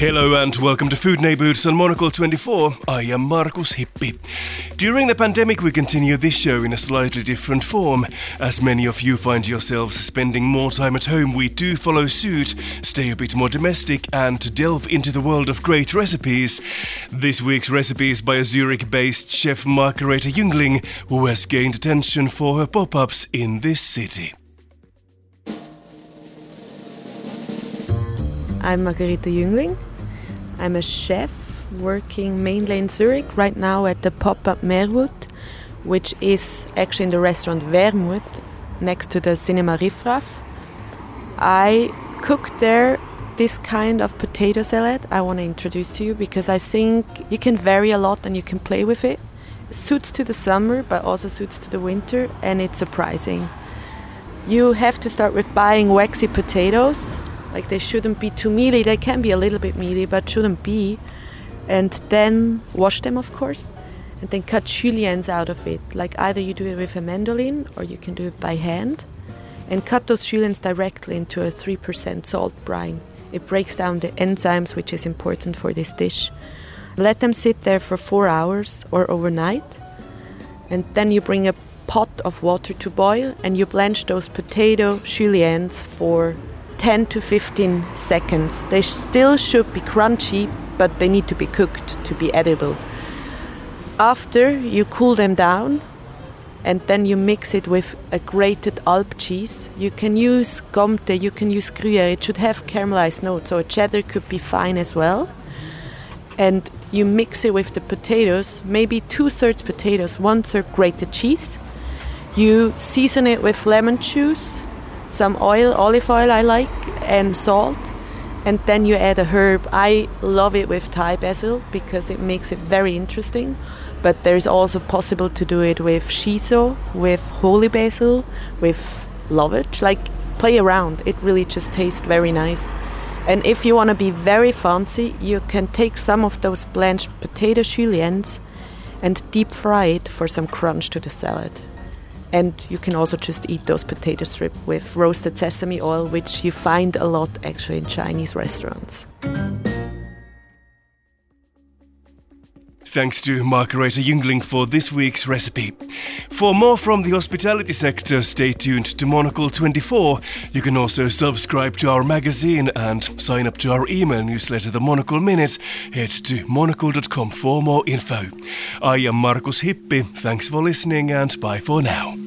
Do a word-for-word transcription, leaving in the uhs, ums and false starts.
Hello and welcome to Food Neighbourhoods on Monocle twenty-four. I am Markus Hippi. During the pandemic we continue this show in a slightly different form. As many of you find yourselves spending more time at home, we do follow suit, stay a bit more domestic and delve into the world of great recipes. This week's recipe is by a Zurich-based chef Margareta Jüngling, who has gained attention for her pop-ups in this city. I'm Margareta Jüngling. I'm a chef working mainly in Zurich right now at the pop-up Meerwood, which is actually in the restaurant Wermut next to the Cinema Riffraff. I cooked there this kind of potato salad I want to introduce to you because I think you can vary a lot and you can play with it. It suits to the summer but also suits to the winter, and it's surprising. You have to start with buying waxy potatoes. Like, they shouldn't be too mealy. They can be a little bit mealy, but shouldn't be. And then wash them, of course. And then cut juliennes out of it. Like, either you do it with a mandolin or you can do it by hand. And cut those juliennes directly into a three percent salt brine. It breaks down the enzymes, which is important for this dish. Let them sit there for four hours or overnight. And then you bring a pot of water to boil and you blanch those potato juliennes for ten to fifteen seconds. They still should be crunchy, but they need to be cooked to be edible. After, you cool them down and then you mix it with a grated Alp cheese. You can use Comté, you can use Gruyère. It should have caramelized notes, so a cheddar could be fine as well. And you mix it with the potatoes, maybe two-thirds potatoes, one-third grated cheese. You season it with lemon juice, some oil, olive oil I like, and salt. And then you add a herb. I love it with Thai basil because it makes it very interesting. But there's also possible to do it with shiso, with holy basil, with lovage. Like, play around. It really just tastes very nice. And if you want to be very fancy, you can take some of those blanched potato juliennes and deep fry it for some crunch to the salad. And you can also just eat those potato strips with roasted sesame oil, which you find a lot actually in Chinese restaurants. Thanks to Margareta Jüngling for this week's recipe. For more from the hospitality sector, stay tuned to Monocle twenty-four. You can also subscribe to our magazine and sign up to our email newsletter, The Monocle Minute. Head to monocle dot com for more info. I am Markus Hippi. Thanks for listening and bye for now.